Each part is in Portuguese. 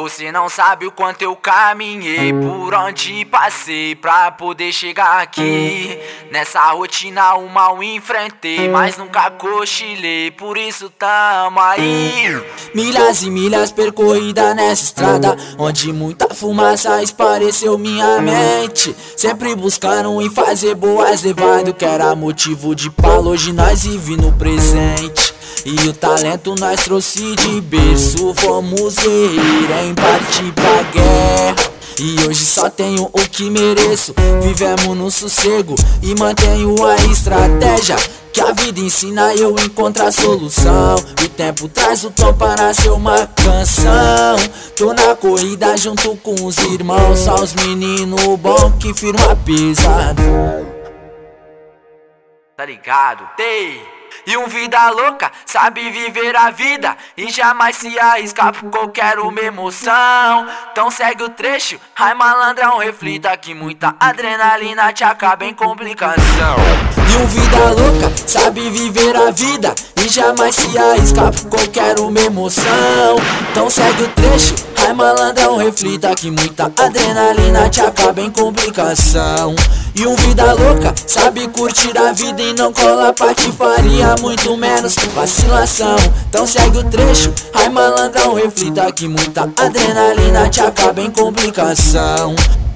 Você não sabe o quanto eu caminhei, por onde passei pra poder chegar aqui. Nessa rotina o mal enfrentei, mas nunca cochilei, por isso tamo aí. Milhas e milhas percorridas nessa estrada, onde muita fumaça espareceu minha mente. Sempre buscando em fazer boas levadas, que era motivo de palo, hoje nós vive no presente. E o talento nós trouxe de berço, fomos guerreiros em partir pra guerra. E hoje só tenho o que mereço, vivemos no sossego e mantenho a estratégia que a vida ensina, eu encontro a solução. E o tempo traz o tom para nascer uma canção. Tô na corrida junto com os irmãos, só os meninos bons que firma pesado. Tá ligado? Tei! E um vida louca, sabe viver a vida e jamais se arriscar por qualquer uma emoção. Então segue o trecho, ai malandrão, reflita que muita adrenalina te acaba em complicação. E um vida louca, sabe viver a vida e jamais se arriscar por qualquer uma emoção. Então segue o trecho, ai malandrão, reflita que muita adrenalina te acaba em complicação. E um vida louca, sabe curtir a vida e não cola patifaria, muito menos vacilação. Então segue o trecho, ai malandrão, reflita que muita adrenalina te acaba em complicação.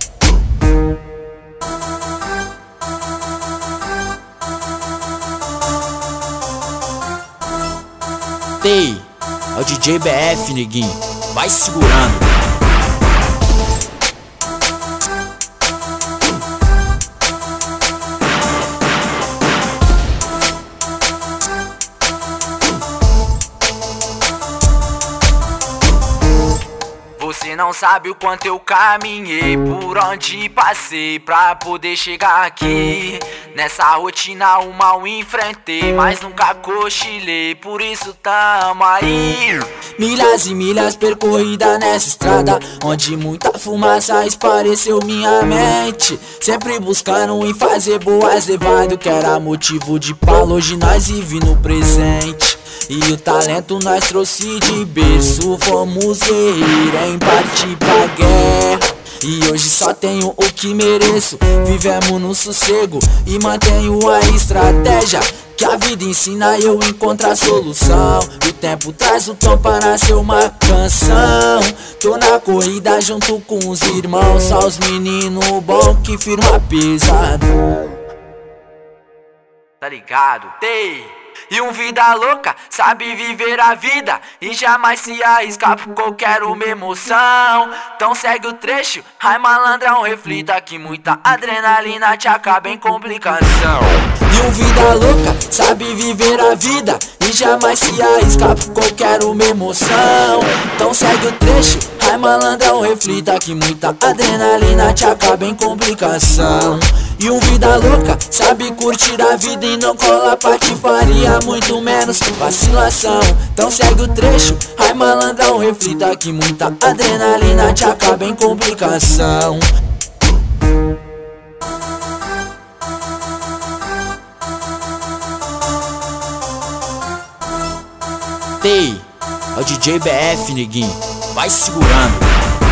Tei, é o DJ BF, neguinho, vai segurando. Você não sabe o quanto eu caminhei, por onde passei pra poder chegar aqui. Nessa rotina o mal enfrentei, mas nunca cochilei, por isso tamo aí. Milhas e milhas percorridas nessa estrada, onde muita fumaça espareceu minha mente. Sempre buscando em fazer boas levadas, que era motivo de palo, hoje nós vive no presente. E o talento nós trouxe de berço, fomos guerreiros em partir pra guerra. E hoje só tenho o que mereço, vivemos no sossego e mantenho a estratégia que a vida ensina, eu encontro a solução. E o tempo traz o tom para nascer uma canção. Tô na corrida junto com os irmãos, só os meninos bons que firma pesado. Tá ligado? Tei! E um vida louca, sabe viver a vida e jamais se arriscar por qualquer uma emoção. Então segue o trecho, ai malandrão, reflita que muita adrenalina te acaba em complicação. E um vida louca, sabe viver a vida e jamais se arriscar por qualquer uma emoção. Então segue o trecho, ai malandrão, reflita que muita adrenalina te acaba em complicação. E um vida louca, sabe curtir a vida e não cola patifaria, muito menos vacilação. Então segue o trecho, ai malandrão, reflita que muita adrenalina te acaba em complicação. Tei, é o DJ BF, neguinho, vai segurando.